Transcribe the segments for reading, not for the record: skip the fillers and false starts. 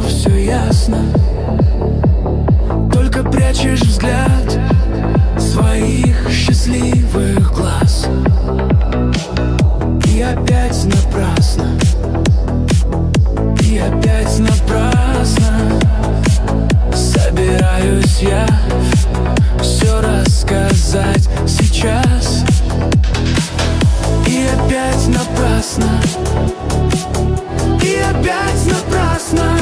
все ясно. Только прячешь взгляд своих счастливых глаз. И опять напрасно, и опять напрасно. Собираюсь я все рассказать сейчас. И опять напрасно, и опять напрасно.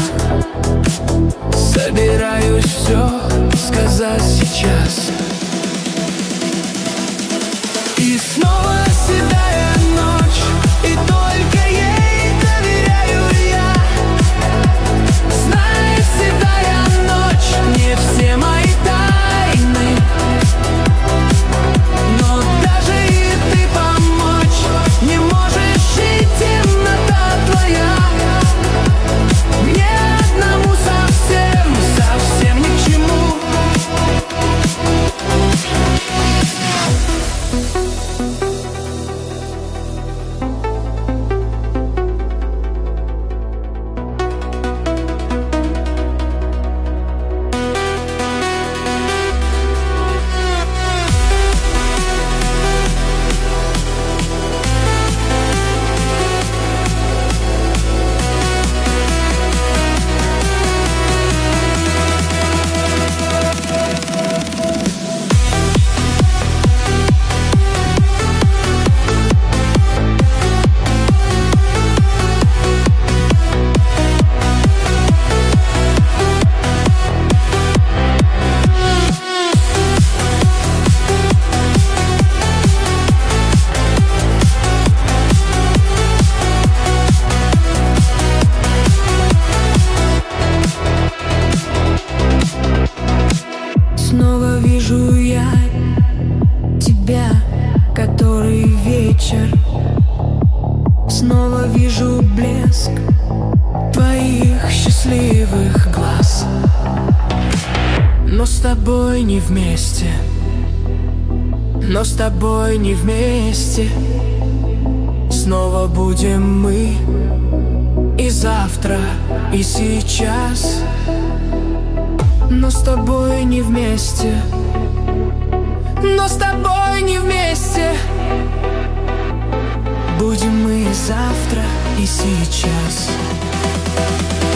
Собираюсь все сказать сейчас. И снова седая ночь, и только ей доверяю я. Знай, седая ночь, не все мои тайны, но даже и ты помочь не можешь, и темнота твоя мне одному совсем, совсем ни к чему. Снова вижу я тебя, который вечер. Снова вижу блеск твоих счастливых глаз. Но с тобой не вместе, но с тобой не вместе. Снова будем мы и завтра, и сейчас. Но с тобой не вместе, но с тобой не вместе. Будем мы и завтра, и сейчас.